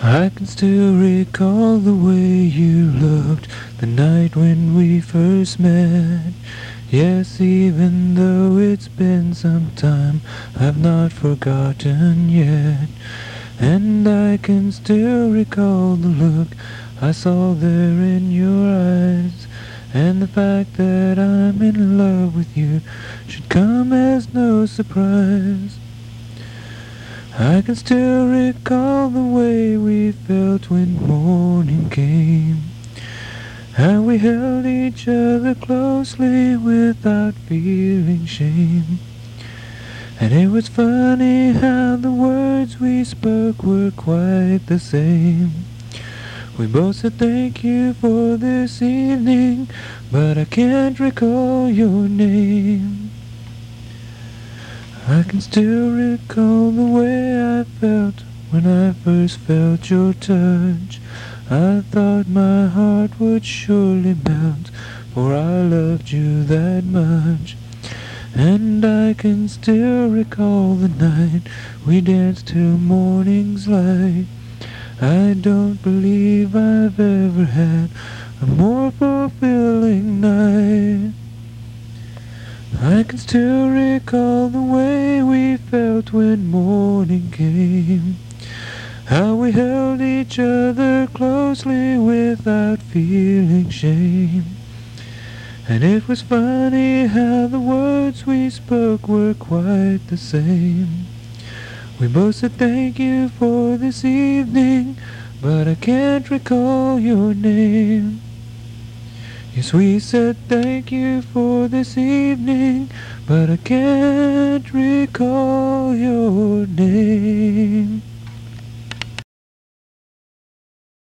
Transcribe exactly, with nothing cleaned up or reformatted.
I can still recall the way you looked the night when we first met. Yes, even though it's been some time, I've not forgotten yet. And I can still recall the look I saw there in your eyes. And the fact that I'm in love with you should come as no surprise. I can still recall the way we felt when morning came, how we held each other closely without feeling shame. And it was funny how the words we spoke were quite the same. We both said thank you for this evening, but I can't recall your name. I can still recall the way I felt when I first felt your touch. I thought my heart would surely melt, for I loved you that much. And I can still recall the night we danced till morning's light. I don't believe I've ever had a more fulfilling night. I can still recall the way we felt when morning came, how we held each other closely without feeling shame. And it was funny how the words we spoke were quite the same. We both said thank you for this evening, but I can't recall your name. Yes, we said thank you for this evening, but I can't recall your name.